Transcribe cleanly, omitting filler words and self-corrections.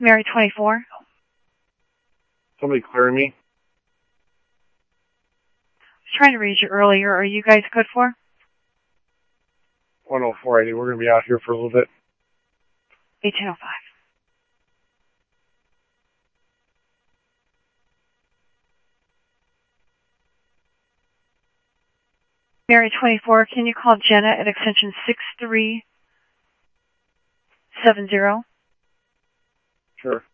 Mary 24. Somebody clearing me. I was trying to reach you earlier. Are you guys good for? 104, we're going to be out here for a little bit. 1805. Mary 24, can you call Jenna at extension 6370? Sure.